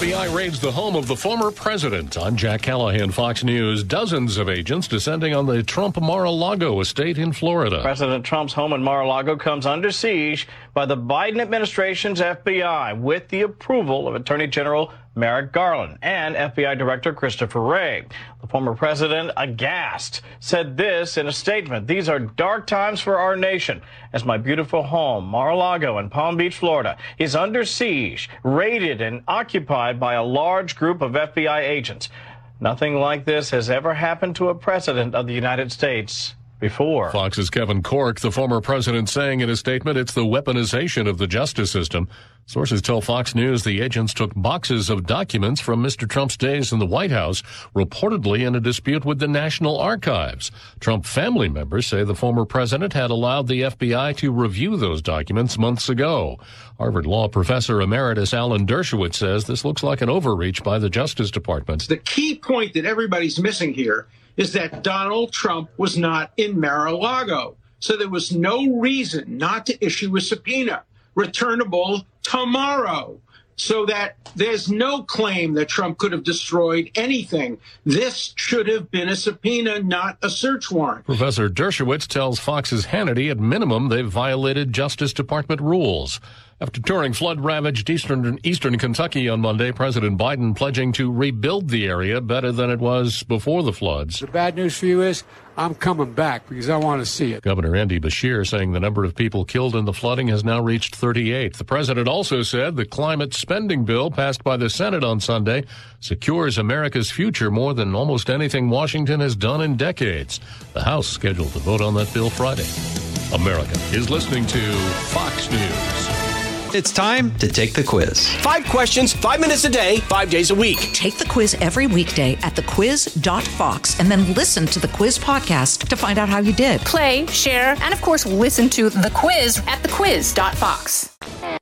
FBI raids the home of the former president. I'm Jack Callahan, Fox News. Dozens of agents descending on the Trump Mar-a-Lago estate in Florida. President Trump's home in Mar-a-Lago comes under siege by the Biden administration's FBI with the approval of Attorney General Merrick Garland and FBI Director Christopher Wray. The former president, aghast, said this in a statement: "These are dark times for our nation, as my beautiful home, Mar-a-Lago in Palm Beach, Florida, is under siege, raided and occupied by a large group of FBI agents. Nothing like this has ever happened to a president of the United States before." Fox's Kevin Corke, the former president, saying in a statement it's the weaponization of the justice system. Sources tell Fox News the agents took boxes of documents from Mr. Trump's days in the White House, reportedly in a dispute with the National Archives. Trump family members say the former president had allowed the FBI to review those documents months ago. Harvard Law professor emeritus Alan Dershowitz says this looks like an overreach by the Justice Department. The key point that everybody's missing here is that Donald Trump was not in Mar-a-Lago. So there was no reason not to issue a subpoena, returnable tomorrow, so that there's no claim that Trump could have destroyed anything. This should have been a subpoena, not a search warrant. Professor Dershowitz tells Fox's Hannity at minimum they've violated Justice Department rules. After touring flood-ravaged eastern Kentucky on Monday, President Biden pledging to rebuild the area better than it was before the floods. The bad news for you is I'm coming back because I want to see it. Governor Andy Beshear saying the number of people killed in the flooding has now reached 38. The president also said the climate spending bill passed by the Senate on Sunday secures America's future more than almost anything Washington has done in decades. The House scheduled to vote on that bill Friday. America is listening to Fox News. It's time to take the quiz. 5 questions, 5 minutes a day, 5 days a week. Take the quiz every weekday at thequiz.fox and then listen to the quiz podcast to find out how you did. Play, share, and of course, listen to the quiz at thequiz.fox.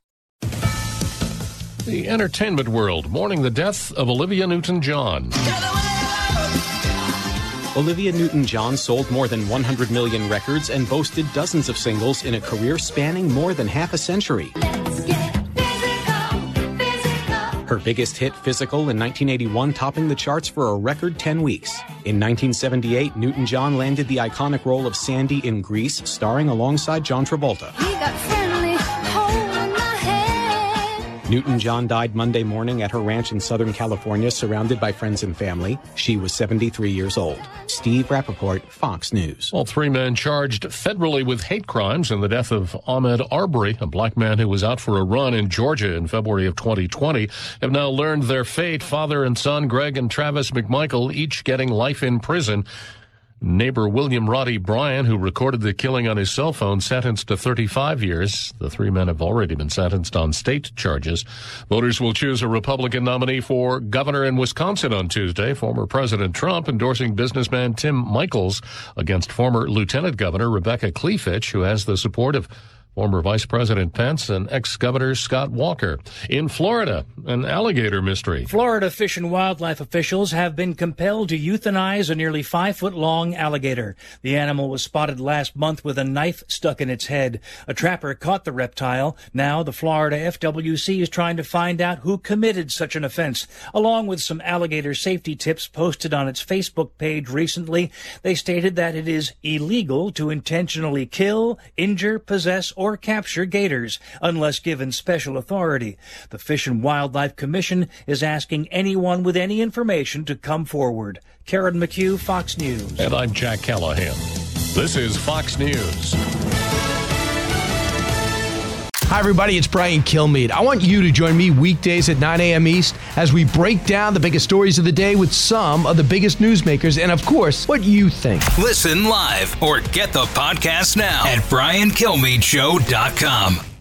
The entertainment world mourning the death of Olivia Newton-John. Olivia Newton-John sold more than 100 million records and boasted dozens of singles in a career spanning more than half a century. Her biggest hit, Physical, in 1981, topping the charts for a record 10 weeks. In 1978, Newton-John landed the iconic role of Sandy in Grease, starring alongside John Travolta. Newton-John died Monday morning at her ranch in Southern California, surrounded by friends and family. She was 73 years old. Steve Rappaport, Fox News. All 3 men charged federally with hate crimes in the death of Ahmaud Arbery, a black man who was out for a run in Georgia in February of 2020, have now learned their fate. Father and son, Greg and Travis McMichael, each getting life in prison. Neighbor William Roddy Bryan, who recorded the killing on his cell phone, sentenced to 35 years. The 3 men have already been sentenced on state charges. Voters will choose a Republican nominee for governor in Wisconsin on Tuesday. Former President Trump endorsing businessman Tim Michels against former Lieutenant Governor Rebecca Kleefitch, who has the support of former Vice President Pence and ex-Governor Scott Walker. In Florida, an alligator mystery. Florida Fish and Wildlife officials have been compelled to euthanize a nearly 5-foot-long alligator. The animal was spotted last month with a knife stuck in its head. A trapper caught the reptile. Now the Florida FWC is trying to find out who committed such an offense. Along with some alligator safety tips posted on its Facebook page recently, they stated that it is illegal to intentionally kill, injure, possess, or capture gators unless given special authority. The Fish and Wildlife Commission is asking anyone with any information to come forward. Karen McHugh, Fox News. And I'm Jack Callahan. This is Fox News. Hi, everybody. It's Brian Kilmeade. I want you to join me weekdays at 9 a.m. East as we break down the biggest stories of the day with some of the biggest newsmakers and, of course, what you think. Listen live or get the podcast now at BrianKilmeadeShow.com.